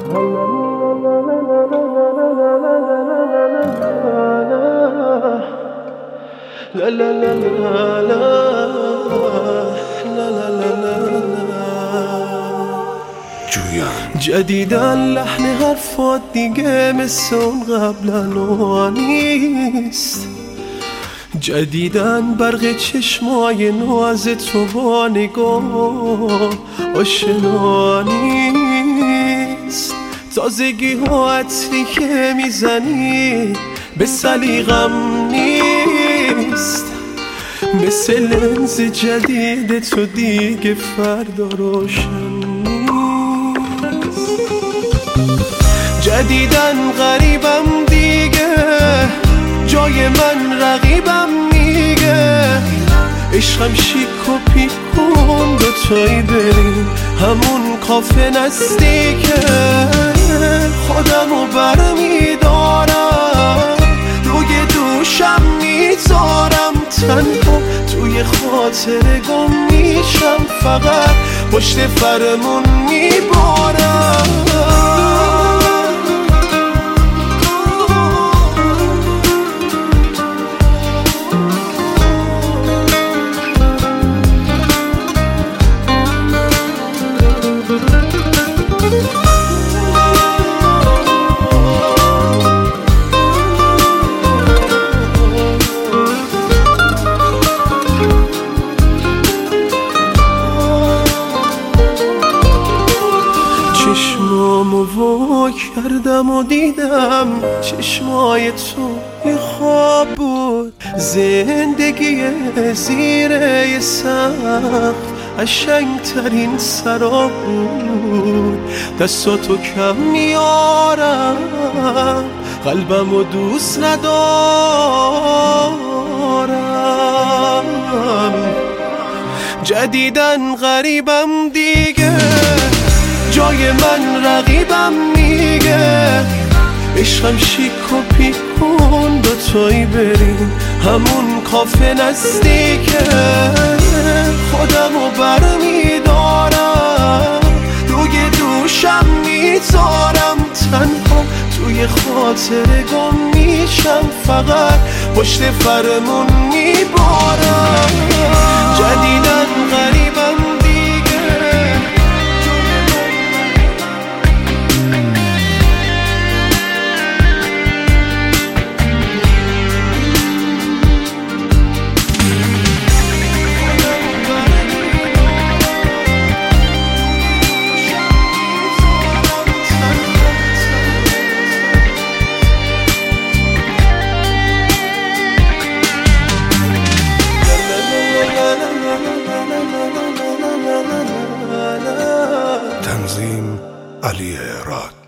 لا لا لا لا لا لا لا لا جویان جدیدن لحن حرفات دیگه مثل اون قبلا نیست. جدیدن برق چشمای نو از تو با نگاه آشنا نیست. تازگی ها عطری که میزنی به سلیقم نیست. مثل لنز جدید تو دیگه فردا روشن نیست. جدیدن غریبم دیگه، جای من رقیبم میگه. عشقم شیک و پیکون دوتایی بریم همون کافه نزدیکه. خودمو برمیدارم روی دوشم میذارم، تنها توی خاطر گم میشم، فقط پشت فرمون میبارم. چشمامو وا کردم و دیدم چشمای تو یه خواب بود. زندگی زیر یه سقف قشنگترین سراب بود. دستاتو کم میارم، قلبمو دوست ندارم. جدیدن غریبم دیگه، جای من رقیبم میگه. عشقم شیک و پیکون دوتایی بریم همون کافه نزدیکه. خودمو برمیدارم روی دوشم میذارم، تنها توی خاطر گم میشم، فقط پشت فرمون میبارم. جدیدن غریبم تنظیم علی راد.